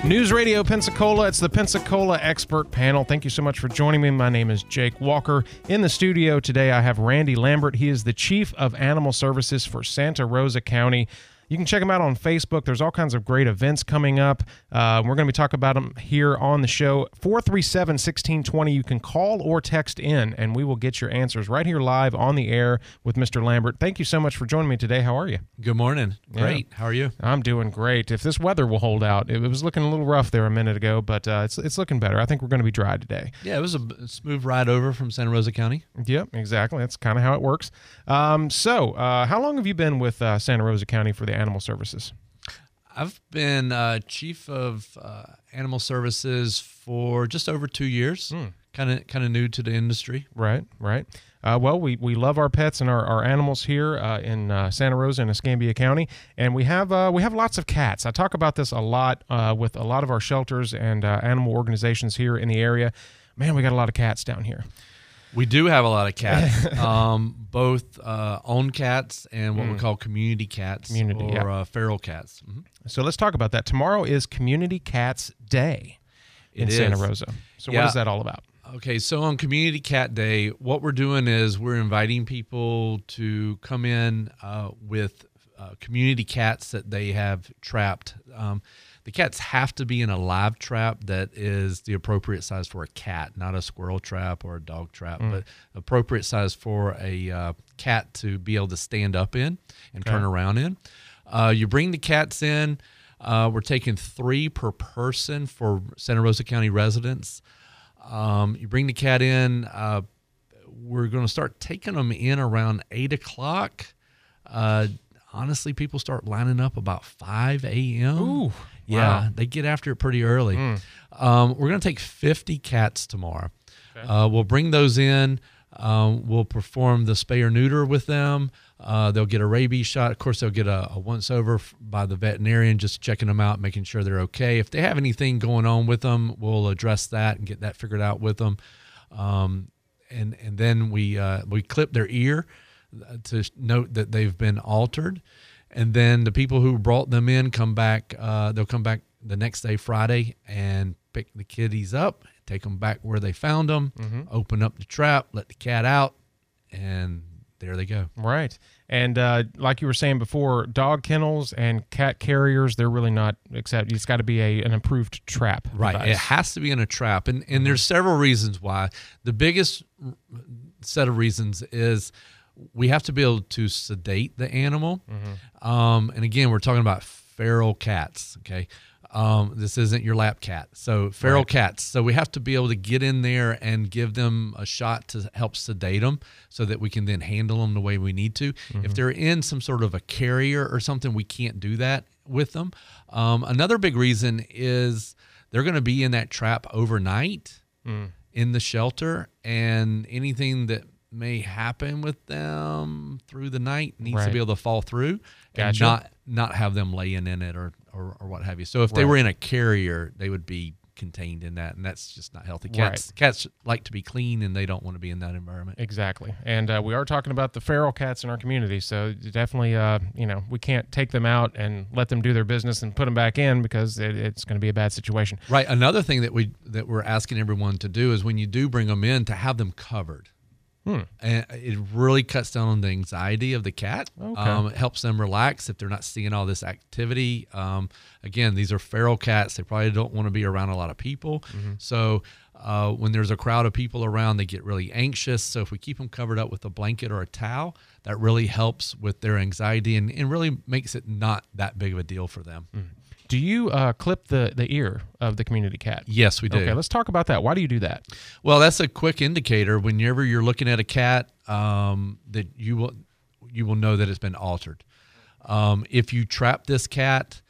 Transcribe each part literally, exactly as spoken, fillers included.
News Radio Pensacola. It's the Pensacola Expert Panel. Thank you so much for joining me. My name is Jake Walker. In the studio today, I have Randy Lambert. He is the Chief of Animal Services for Santa Rosa County. You can check him out on Facebook. There's all kinds of great events coming up. Uh, we're going to be talking about them here on the show. four three seven, one six two zero. You can call or text in, and we will get your answers right here live on the air with Mister Lambert. Thank you so much for joining me today. How are you? Good morning. Great. Yeah. How are you? I'm doing great. If this weather will hold out, it was looking a little rough there a minute ago, but uh, it's it's looking better. I think we're going to be dry today. Yeah, it was a smooth ride over from Santa Rosa County. Yep, exactly. That's kind of how it works. Um, so, uh, how long have you been with uh, Santa Rosa County for the Animal Services? I've been uh, chief of uh, animal services for just over two years. Kind of, kind of new to the industry. Right, right. Uh, well, we, we love our pets and our, our animals here uh, in uh, Santa Rosa and Escambia County, and we have uh, we have lots of cats. I talk about this a lot uh, with a lot of our shelters and uh, animal organizations here in the area. Man, we got a lot of cats down here. We do have a lot of cats, um, both uh, owned cats and what mm. we call community cats community, or yeah. uh, feral cats. Mm-hmm. So let's talk about that. Tomorrow is Community Cats Day in it Santa is. Rosa. So yeah. what is that all about? Okay, so on Community Cat Day, what we're doing is we're inviting people to come in uh, with uh, community cats that they have trapped. Um, the cats have to be in a live trap that is the appropriate size for a cat, not a squirrel trap or a dog trap, mm. but appropriate size for a uh, cat to be able to stand up in and okay. turn around in. Uh, you bring the cats in. Uh, we're taking three per person for Santa Rosa County residents. Um, you bring the cat in. Uh, we're going to start taking them in around eight o'clock. Uh, honestly, people start lining up about five a.m. Ooh, yeah, wow. They get after it pretty early. Mm. Um, we're going to take fifty cats tomorrow. Okay. Uh, we'll bring those in. Um, we'll perform the spay or neuter with them. Uh, they'll get a rabies shot. Of course, they'll get a, a once-over by the veterinarian, just checking them out, making sure they're okay. If they have anything going on with them, we'll address that and get that figured out with them. Um, and and then we uh, we clip their ear to note that they've been altered. And then the people who brought them in come back. Uh, they'll come back the next day, Friday, and pick the kitties up, take them back where they found them, mm-hmm. open up the trap, let the cat out, and there they go. Right. And uh, like you were saying before, dog kennels and cat carriers, they're really not accepted. It's got to be a, an approved trap. Right. Device. It has to be in a trap. And, and there's several reasons why. The biggest set of reasons is we have to be able to sedate the animal. Mm-hmm. Um, and again, we're talking about feral cats, okay? Um, this isn't your lap cat. So feral right. cats. So we have to be able to get in there and give them a shot to help sedate them so that we can then handle them the way we need to. Mm-hmm. If they're in some sort of a carrier or something, we can't do that with them. Um, another big reason is they're going to be in that trap overnight mm. in the shelter, and anything that may happen with them through the night needs right. to be able to fall through gotcha. and not not have them laying in it or or, or what have you. So if they right. were in a carrier, they would be contained in that, and that's just not healthy. Cats right. cats like to be clean, and they don't want to be in that environment. Exactly. And uh, we are talking about the feral cats in our community, so definitely, uh, you know, we can't take them out and let them do their business and put them back in because it, it's going to be a bad situation. Right. Another thing that we that we're asking everyone to do is when you do bring them in, to have them covered. Hmm. And it really cuts down on the anxiety of the cat. Okay. Um, it helps them relax if they're not seeing all this activity. Um, again, these are feral cats. They probably don't want to be around a lot of people. Mm-hmm. So uh, when there's a crowd of people around, they get really anxious. So if we keep them covered up with a blanket or a towel, that really helps with their anxiety and, and really makes it not that big of a deal for them. Mm. Do you uh, clip the, the ear of the community cat? Yes, we do. Okay, let's talk about that. Why do you do that? Well, that's a quick indicator. Whenever you're looking at a cat, um, that you will you will know that it's been altered. Um, if you trap this cat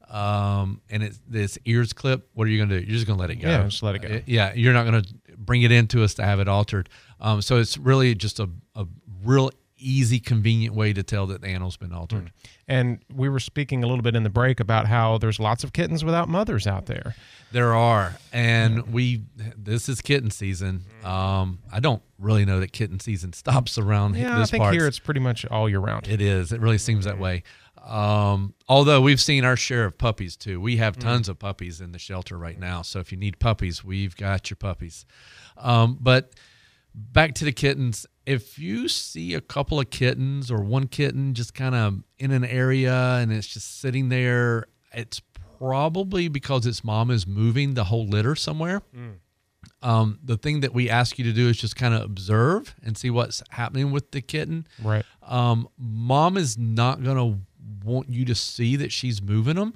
um, and it's this ear's clipped, what are you going to do? You're just going to let it go. Yeah, just let it go. Uh, yeah, you're not going to bring it into us to have it altered. Um, so it's really just a, a real easy, convenient way to tell that the animal's been altered. Mm. And we were speaking a little bit in the break about how there's lots of kittens without mothers out there. There are, and yeah. we this is kitten season. Um, I don't really know that kitten season stops around yeah, this I think parts. here it's pretty much all year round. It is. It really seems that way. Um, although we've seen our share of puppies too. We have tons Mm. of puppies in the shelter right now. So if you need puppies, we've got your puppies. Um, but back to the kittens. If you see a couple of kittens or one kitten just kind of in an area and it's just sitting there, it's probably because its mom is moving the whole litter somewhere. Mm. Um, the thing that we ask you to do is just kind of observe and see what's happening with the kitten. Right. Um, mom is not going to want you to see that she's moving them.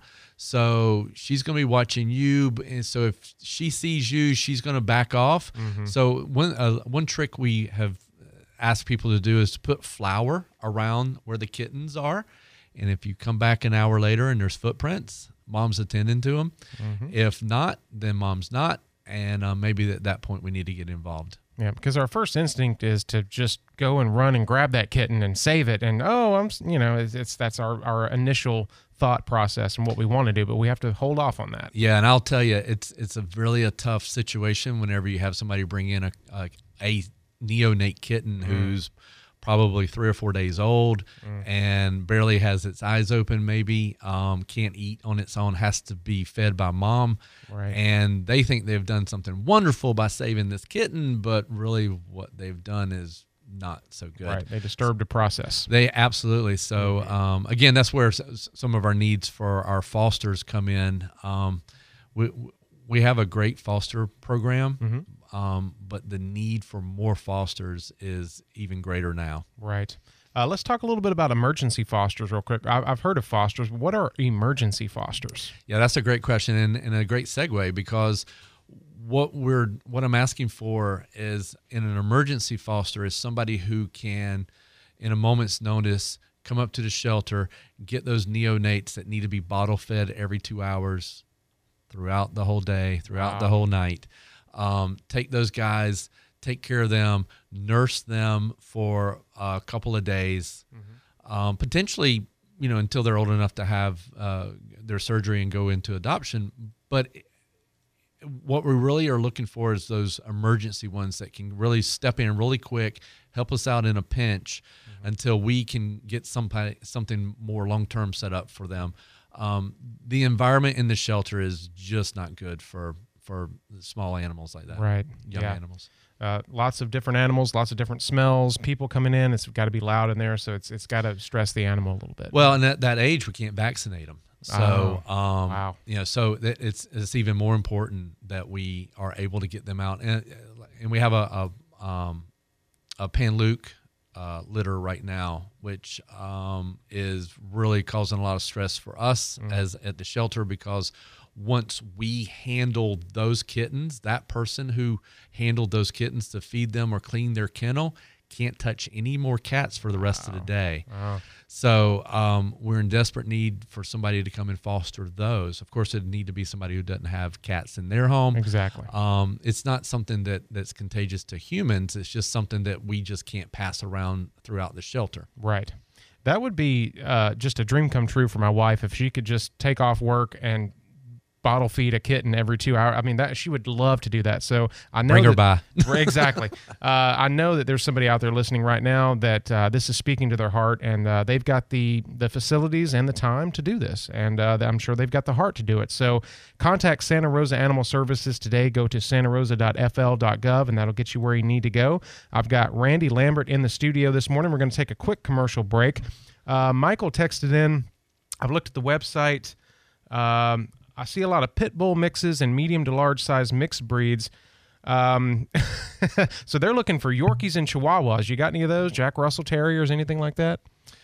So she's going to be watching you. And so if she sees you, she's going to back off. Mm-hmm. So one, uh, one trick we have asked people to do is to put flour around where the kittens are. And if you come back an hour later and there's footprints, mom's attending to them. Mm-hmm. If not, then mom's not. And uh, maybe at that point we need to get involved. Yeah, because our first instinct is to just go and run and grab that kitten and save it. And, oh, I'm, s- you know, it's, it's that's our, our initial thought process and what we want to do, but we have to hold off on that. Yeah, and I'll tell you, it's it's a really a tough situation whenever you have somebody bring in a a, a neonate kitten Mm. who's probably three or four days old Mm. and barely has its eyes open, maybe um, can't eat on its own, has to be fed by mom. Right. And they think they've done something wonderful by saving this kitten, but really what they've done is not so good. Right. They disturbed the process. They absolutely. So um, again, that's where s- some of our needs for our fosters come in. Um, we we have a great foster program, Mm-hmm. um, but the need for more fosters is even greater now. Right. Uh, let's talk a little bit about emergency fosters real quick. I, I've heard of fosters. What are emergency fosters? Yeah, that's a great question and, and a great segue because what we're what I'm asking for is in an emergency foster is somebody who can, in a moment's notice, come up to the shelter, get those neonates that need to be bottle fed every two hours throughout the whole day, throughout Wow. the whole night. Um, take those guys, take care of them, nurse them for a couple of days, um, potentially, you know, until they're old enough to have uh, their surgery and go into adoption. But what we really are looking for is those emergency ones that can really step in really quick, help us out in a pinch mm-hmm. until we can get some, something more long-term set up for them. Um, the environment in the shelter is just not good for, for small animals like that. Right. Young Yeah. animals. Uh, lots of different animals, lots of different smells, people coming in. It's got to be loud in there, so it's it's got to stress the animal a little bit. Well, and at that age, we can't vaccinate them. So, Oh, um, wow. you know, so that it's it's even more important that we are able to get them out, and and we have a a, um, a Pan-Luc uh, litter right now, which um, is really causing a lot of stress for us Mm. as at the shelter because once we handle those kittens, that person who handled those kittens to feed them or clean their kennel can't touch any more cats for the rest of the day. Wow. So um, we're in desperate need for somebody to come and foster those. Of course, it'd need to be somebody who doesn't have cats in their home. Exactly. Um, it's not something that, that's contagious to humans. It's just something that we just can't pass around throughout the shelter. Right. That would be uh, just a dream come true for my wife if she could just take off work and bottle feed a kitten every two hours. I mean, that she would love to do that. So I know Bring her that, by. Exactly. Uh, I know that there's somebody out there listening right now that uh, this is speaking to their heart, and uh, they've got the the facilities and the time to do this, and uh, I'm sure they've got the heart to do it. So contact Santa Rosa Animal Services today. Go to santa rosa dot f l dot gov, and that'll get you where you need to go. I've got Randy Lambert in the studio this morning. We're going to take a quick commercial break. Uh, Michael texted in. I've looked at the website. Um, I see a lot of pit bull mixes and medium to large size mixed breeds. Um, so they're looking for Yorkies and Chihuahuas. You got any of those? Jack Russell Terriers, anything like that?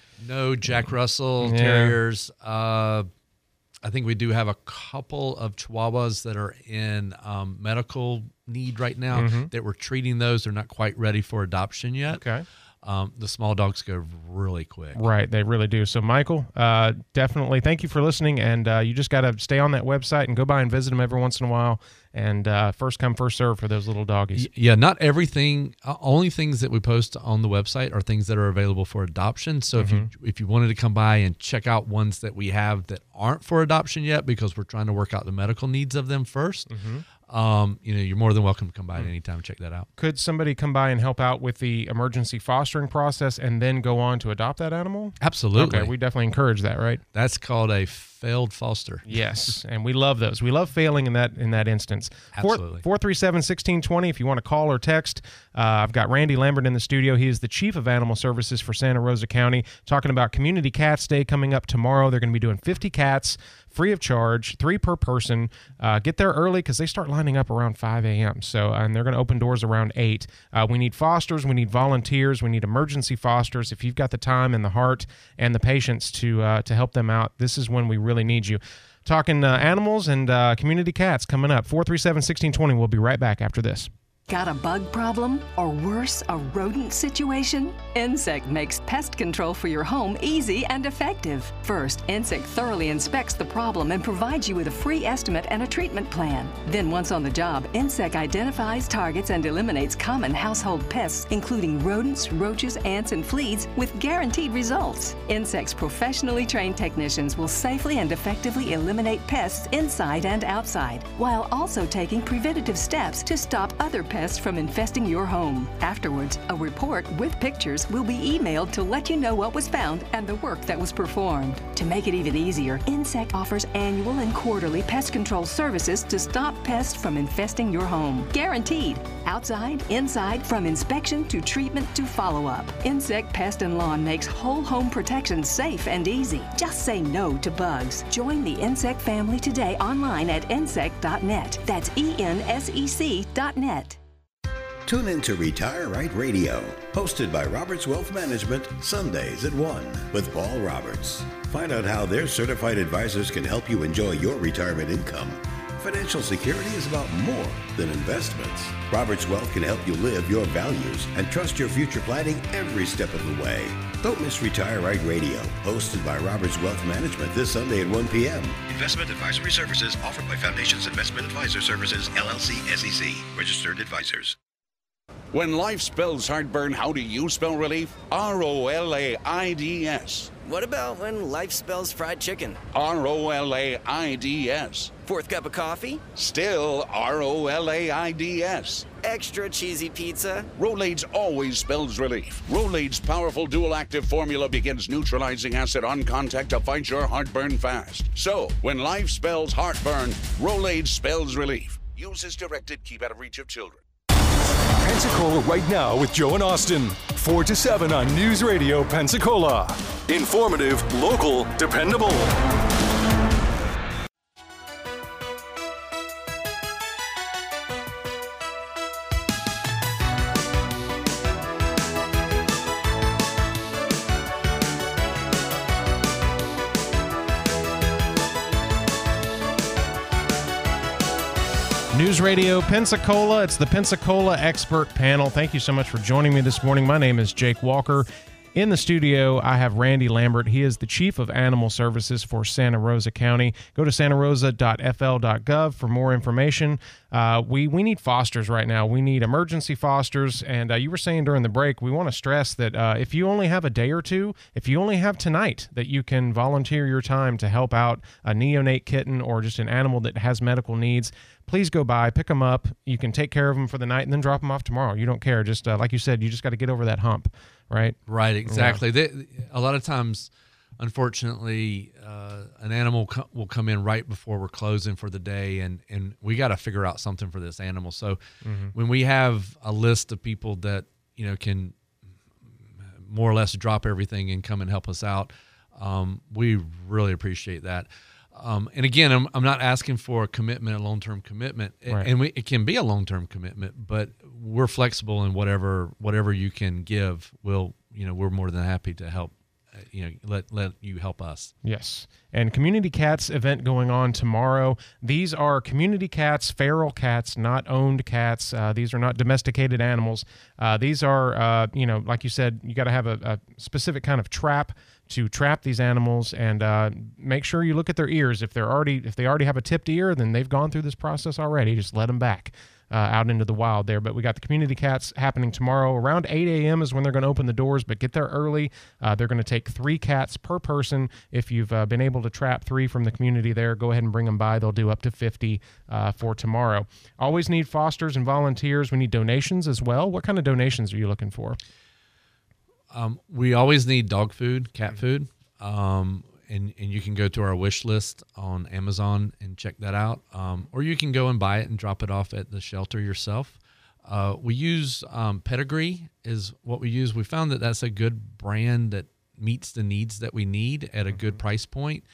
No Jack Russell Yeah. Terriers. Uh, I think we do have a couple of Chihuahuas that are in um, medical need right now Mhm. that we're treating those. They're not quite ready for adoption yet. Okay. Um, the small dogs go really quick. Right, they really do. So, Michael, uh, definitely thank you for listening, and uh, you just got to stay on that website and go by and visit them every once in a while, and uh, first come, first serve for those little doggies. Y- Yeah, not everything. Uh, only things that we post on the website are things that are available for adoption. So if you if you wanted to come by and check out ones that we have that aren't for adoption yet, because we're trying to work out the medical needs of them first, um, you know, you're more than welcome to come by at any time and check that out. Could somebody come by and help out with the emergency fostering process and then go on to adopt that animal? Absolutely. Okay, we definitely encourage that, right? That's called a failed foster. Yes, and we love those. We love failing in that in that instance. Absolutely. four three seven, one six two zero if you want to call or text. Uh, I've got Randy Lambert in the studio. He is the Chief of Animal Services for Santa Rosa County, talking about Community Cats Day coming up tomorrow. They're going to be doing fifty cats, free of charge, three per person. Uh, get there early because they start lining up around five a.m. So, and they're going to open doors around eight. Uh, we need fosters. We need volunteers. We need emergency fosters. If you've got the time and the heart and the patience to uh, to help them out, this is when we really need you. Talking uh, animals and uh, community cats coming up. four three seven, one six two zero. We'll be right back after this. Got a bug problem? Or worse, a rodent situation? Insect makes pest control for your home easy and effective. First, Insect thoroughly inspects the problem and provides you with a free estimate and a treatment plan. Then once on the job, Insect identifies, targets, and eliminates common household pests, including rodents, roaches, ants, and fleas, with guaranteed results. Insect's professionally trained technicians will safely and effectively eliminate pests inside and outside, while also taking preventative steps to stop other pests pests from infesting your home. Afterwards, a report with pictures will be emailed to let you know what was found and the work that was performed. To make it even easier, Insect offers annual and quarterly pest control services to stop pests from infesting your home. Guaranteed. Outside, inside, from inspection to treatment to follow-up. Insect Pest and Lawn makes whole home protection safe and easy. Just say no to bugs. Join the Insect family today online at insect dot net. That's E N S E C dot net. Tune in to Retire Right Radio, hosted by Roberts Wealth Management, Sundays at one with Paul Roberts. Find out how their certified advisors can help you enjoy your retirement income. Financial security is about more than investments. Roberts Wealth can help you live your values and trust your future planning every step of the way. Don't miss Retire Right Radio, hosted by Roberts Wealth Management this Sunday at one p.m. Investment advisory services offered by Foundations Investment Advisor Services, L L C, S E C, registered advisors. When life spells heartburn, how do you spell relief? R O L A I D S. What about when life spells fried chicken? R O L A I D S. Fourth cup of coffee? Still R O L A I D S. Extra cheesy pizza? Rolaids always spells relief. Rolaids' powerful dual-active formula begins neutralizing acid on contact to fight your heartburn fast. So, when life spells heartburn, Rolaids spells relief. Use as directed. Keep out of reach of children. Pensacola right now with Joe and Austin. four to seven on News Radio Pensacola. Informative, local, dependable. News Radio Pensacola. It's the Pensacola Expert Panel. Thank you so much for joining me this morning. My name is Jake Walker. In the studio, I have Randy Lambert. He is the Chief of Animal Services for Santa Rosa County. Go to santa rosa dot f l dot gov for more information. Uh, we, we need fosters right now. We need emergency fosters. And uh, you were saying during the break, we want to stress that uh, if you only have a day or two, if you only have tonight, that you can volunteer your time to help out a neonate kitten or just an animal that has medical needs. Please go by, pick them up. You can take care of them for the night and then drop them off tomorrow. You don't care. Just uh, like you said, you just got to get over that hump, right? Right, exactly. Yeah. They, a lot of times, unfortunately, uh, an animal co- will come in right before we're closing for the day, and, and we got to figure out something for this animal. So mm-hmm. when we have a list of people that, you know, can more or less drop everything and come and help us out, um, we really appreciate that. Um, and again, I'm, I'm not asking for a commitment, a long-term commitment, right. and we, it can be a long-term commitment, but we're flexible in whatever whatever you can give. We'll, you know, we're more than happy to help. Uh, you know, let let you help us. Yes, and Community Cats event going on tomorrow. These are community cats, feral cats, not owned cats. Uh, these are not domesticated animals. Uh, these are, uh, you know, like you said, you got to have a, a specific kind of trap to trap these animals, and uh, make sure you look at their ears. If they're already, if they already have a tipped ear, then they've gone through this process already. Just let them back. uh, out into the wild there. But we got the community cats happening tomorrow. Around eight a.m. is when they're going to open the doors, but get there early. Uh, they're going to take three cats per person. If you've uh, been able to trap three from the community there, go ahead and bring them by. They'll do up to fifty uh, for tomorrow. Always need fosters and volunteers. We need donations as well. What kind of donations are you looking for? Um, we always need dog food, cat food. Um, and, and you can go to our wish list on Amazon and check that out. Um, or you can go and buy it and drop it off at the shelter yourself. Uh, we use um, Pedigree is what we use. We found that that's a good brand that meets the needs that we need at a good price point.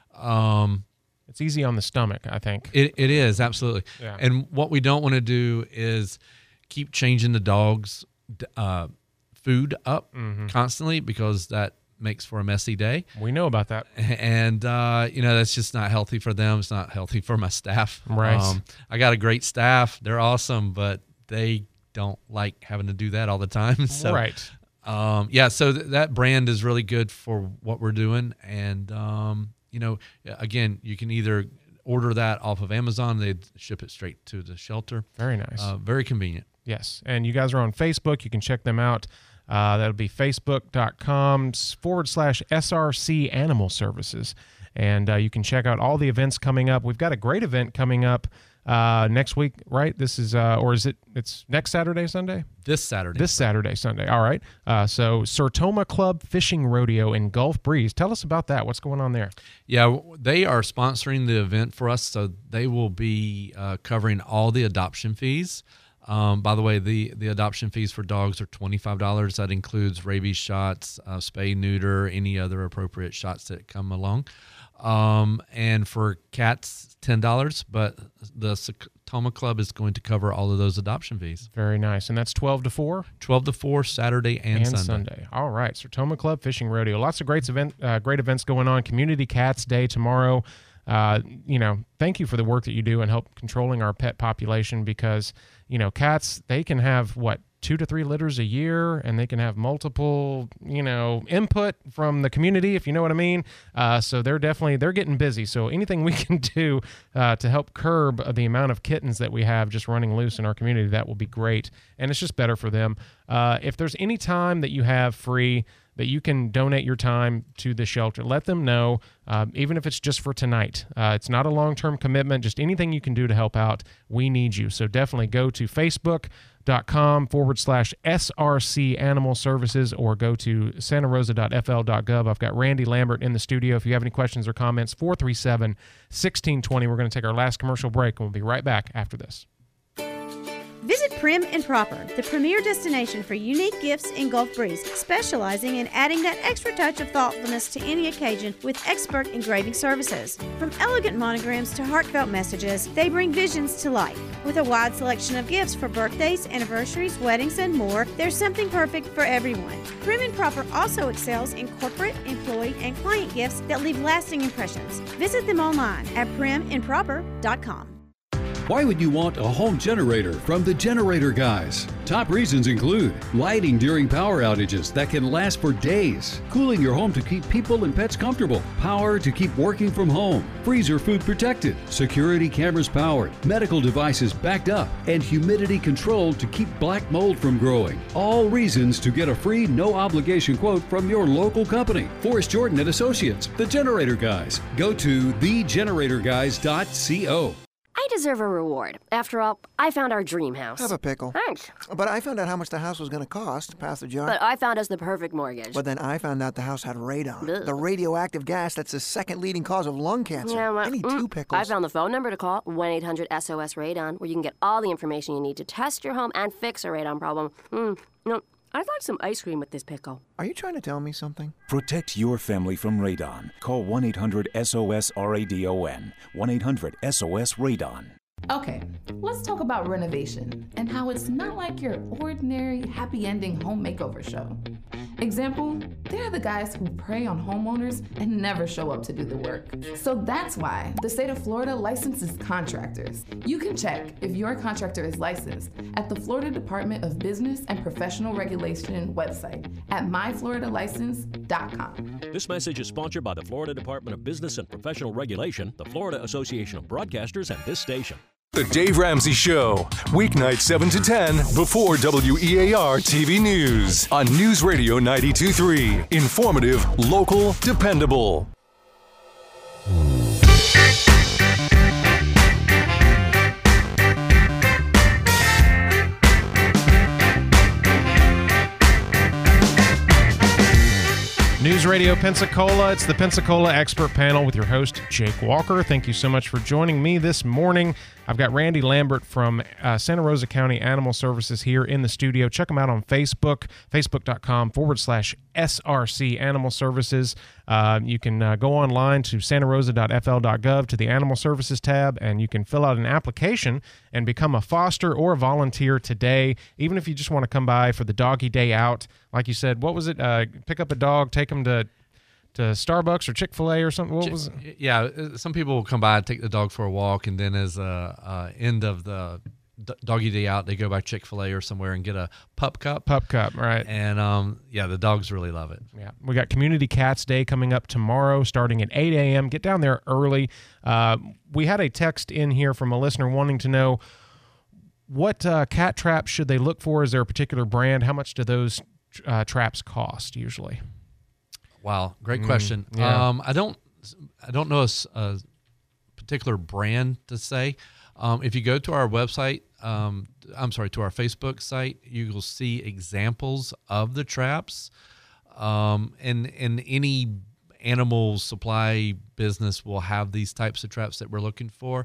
Um, it's easy on the stomach, I think. It, it is, absolutely. Yeah. And what we don't want to do is keep changing the dog's uh, food up mm-hmm. constantly, because that makes for a messy day. We know about that. And, uh, you know, that's just not healthy for them. It's not healthy for my staff. Right. Um, I got a great staff. They're awesome, but they don't like having to do that all the time. So, right. Um, yeah, so th- that brand is really good for what we're doing. And, um, you know, again, you can either order that off of Amazon. They ship it straight to the shelter. Very nice. Uh, very convenient. Yes. And you guys are on Facebook. You can check them out. Uh, that'll be facebook.com forward slash SRC Animal Services. And uh, you can check out all the events coming up. We've got a great event coming up uh, next week, right? This is, uh, or is it, it's next Saturday, Sunday? This Saturday. This Saturday, Sunday. All right. Uh, so Sertoma Club Fishing Rodeo in Gulf Breeze. Tell us about that. What's going on there? Yeah, they are sponsoring the event for us. So they will be uh, covering all the adoption fees. Um, by the way, the, the adoption fees for dogs are twenty-five dollars. That includes rabies shots, uh, spay, neuter, any other appropriate shots that come along. Um, and for cats, ten dollars. But the Sertoma Club is going to cover all of those adoption fees. Very nice. And that's twelve to four? twelve to four, Saturday and, and Sunday. Sunday. All right. Sertoma Club Fishing Rodeo. Lots of great, event, uh, great events going on. Community Cats Day tomorrow. Uh, you know, thank you for the work that you do and help controlling our pet population, because, you know, cats, they can have, what, two to three litters a year, and they can have multiple, you know, input from the community, if you know what I mean. Uh, so they're definitely, they're getting busy. So anything we can do uh, to help curb the amount of kittens that we have just running loose in our community, that will be great. And it's just better for them. Uh, if there's any time that you have free that you can donate your time to the shelter, let them know, uh, even if it's just for tonight. Uh, it's not a long-term commitment, just anything you can do to help out. We need you. So definitely go to facebook.com forward slash SRC Animal Services, or go to santa rosa dot f l dot gov. I've got Randy Lambert in the studio. If you have any questions or comments, four three seven, one six two zero. We're going to take our last commercial break, and we'll be right back after this. Visit Prim and Proper, the premier destination for unique gifts in Gulf Breeze, specializing in adding that extra touch of thoughtfulness to any occasion with expert engraving services. From elegant monograms to heartfelt messages, they bring visions to life. With a wide selection of gifts for birthdays, anniversaries, weddings, and more, there's something perfect for everyone. Prim and Proper also excels in corporate, employee, and client gifts that leave lasting impressions. Visit them online at prim and proper dot com. Why would you want a home generator from the Generator Guys? Top reasons include lighting during power outages that can last for days, cooling your home to keep people and pets comfortable, power to keep working from home, freezer food protected, security cameras powered, medical devices backed up, and humidity controlled to keep black mold from growing. All reasons to get a free, no obligation quote from your local company. Forrest Jordan and Associates, the Generator Guys. Go to the generator guys dot co. I deserve a reward. After all, I found our dream house. Have a pickle. Thanks. But I found out how much the house was going to cost. Pass the jar. But I found us the perfect mortgage. But then I found out the house had radon. Ugh. The radioactive gas that's the second leading cause of lung cancer. Yeah, well, I need mm, two pickles. I found the phone number to call, one eight hundred S O S radon, where you can get all the information you need to test your home and fix a radon problem. Mm, no, I'd like some ice cream with this pickle. Are you trying to tell me something? Protect your family from radon. Call one eight hundred S O S R A D O N. one eight hundred S O S radon. Okay, let's talk about renovation and how it's not like your ordinary happy ending home makeover show. Example, they're the guys who prey on homeowners and never show up to do the work. So that's why the state of Florida licenses contractors. You can check if your contractor is licensed at the Florida Department of Business and Professional Regulation website at my florida license dot com. This message is sponsored by the Florida Department of Business and Professional Regulation, the Florida Association of Broadcasters, and this station. The Dave Ramsey Show, weeknight seven to ten before W E A R T V News on News Radio ninety-two point three. Informative, local, dependable. News Radio Pensacola. It's the Pensacola Expert Panel with your host, Jake Walker. Thank you so much for joining me this morning. I've got Randy Lambert from uh, Santa Rosa County Animal Services here in the studio. Check them out on Facebook, facebook.com forward slash SRC Animal Services. Uh, you can uh, go online to santarosa dot f l dot gov to the Animal Services tab, and you can fill out an application and become a foster or a volunteer today, even if you just want to come by for the doggy day out. Like you said, what was it? Uh, pick up a dog, take them to to Starbucks or Chick-fil-A or something? What was it? Yeah, some people will come by and take the dog for a walk, and then as a uh, end of the d- doggy day out, they go by Chick-fil-A or somewhere and get a pup cup. Pup cup, right. And um, yeah, the dogs really love it. Yeah, we got Community Cats Day coming up tomorrow starting at eight a.m. Get down there early. Uh, we had a text in here from a listener wanting to know what uh, cat traps should they look for? Is there a particular brand? How much do those uh, traps cost usually? Wow, great Mm, question. yeah. Um, I don't, I don't know a, s- a particular brand to say. Um, if you go to our website, um, I'm sorry, to our Facebook site, you will see examples of the traps. Um, and and any animal supply business will have these types of traps that we're looking for.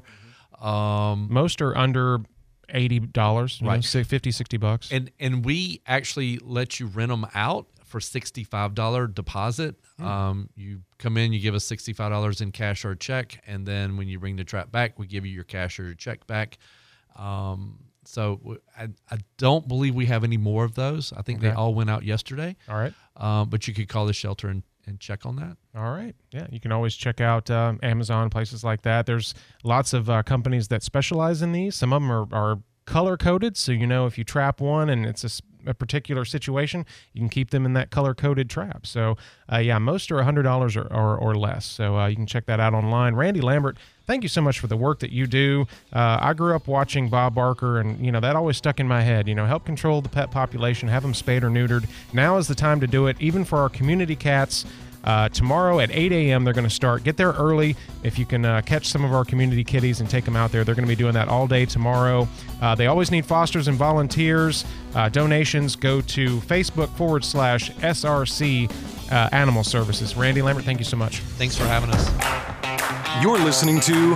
Um, Most are under eighty dollars, you know, Right. si- fifty, sixty bucks. And and we actually let you rent them out for sixty-five dollars deposit. Hmm. Um, you come in, you give us sixty-five dollars in cash or a check, and then when you bring the trap back, we give you your cash or your check back. Um, so w- I, I don't believe we have any more of those. I think they Okay. all went out yesterday. All right. Um, but you could call the shelter and, and check on that. All right. Yeah, you can always check out uh, Amazon, places like that. There's lots of uh, companies that specialize in these. Some of them are, are color-coded, so you know if you trap one and it's a, s- a particular situation, you can keep them in that color-coded trap. So, uh, yeah, most are one hundred dollars or, or, or less. So uh, you can check that out online. Randy Lambert, thank you so much for the work that you do. Uh, I grew up watching Bob Barker, and, you know, that always stuck in my head. You know, help control the pet population, have them spayed or neutered. Now is the time to do it, even for our community cats. Uh, tomorrow at eight a.m. they're going to start. Get there early. If you can uh, catch some of our community kitties and take them out there, they're going to be doing that all day tomorrow. Uh, they always need fosters and volunteers. Uh, donations go to Facebook forward slash SRC uh, Animal Services. Randy Lambert, thank you so much. Thanks for having us. You're listening to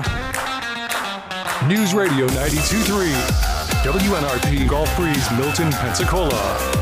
News Radio ninety-two point three, W N R P Gulf Breeze, Milton, Pensacola.